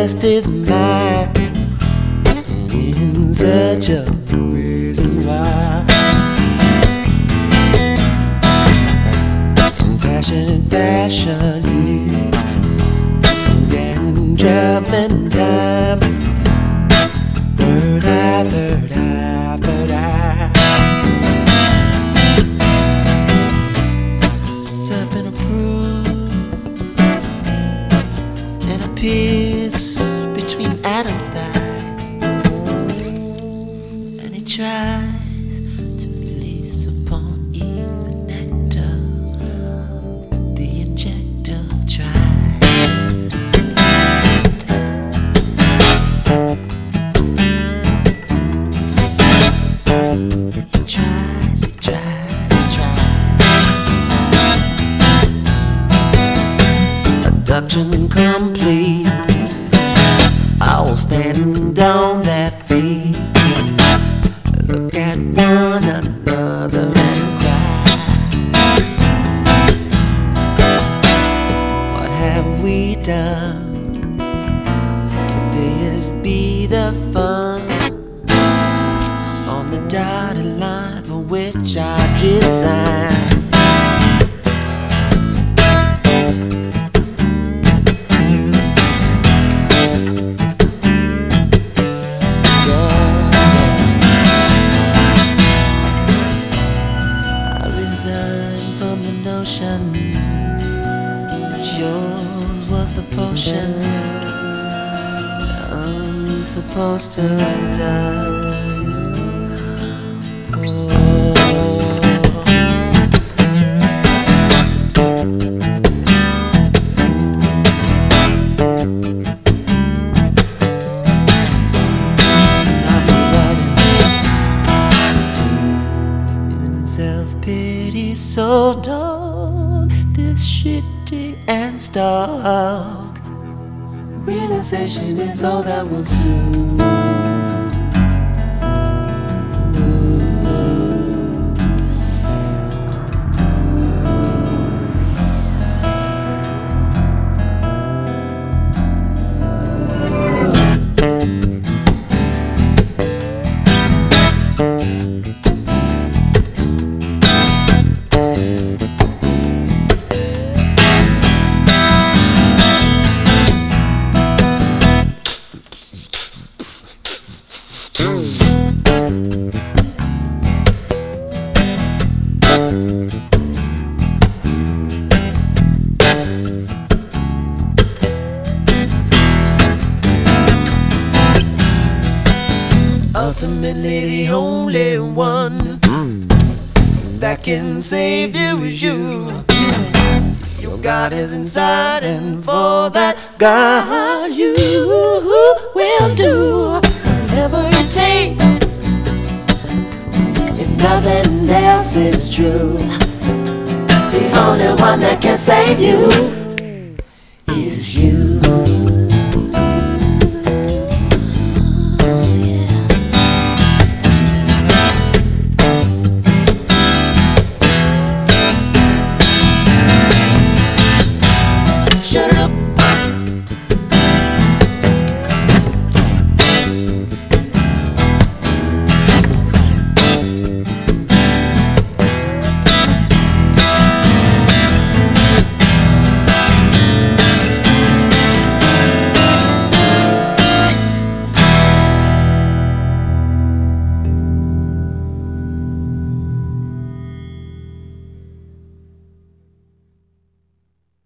West is mine in such a reason why. In passion and fashion, heat and traveling time. Third eye, third eye, third eye. Serpent approved and a piece between Adam's thighs, and he tries to release upon Eve the nectar. The injector tries. He tries, he tries, he tries. Seduction complete. All standing on their feet. Look at one another and cry. What have we done? Can this be the fun on the dotted line for which I did sign? From the notion that yours was the potion I'm supposed to die for. I'm residing in self-pity so dark, this shitty and stark realization is all that will soothe. Ultimately, the only one that can save you is you. Your God is inside, and for that God you will do whatever it takes. If nothing else is true, the only one that can save you is you.